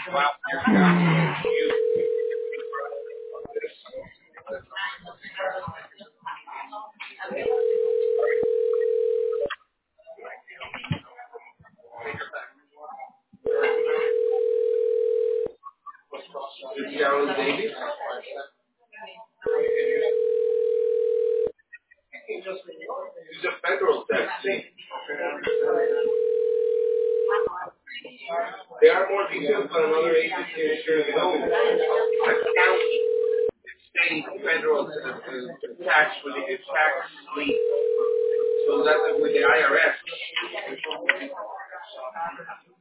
Sharon Davis. It's a federal tax thing. There are more details, but another agency is sure like county, state, federal tax related tax lien. So that's with the IRS.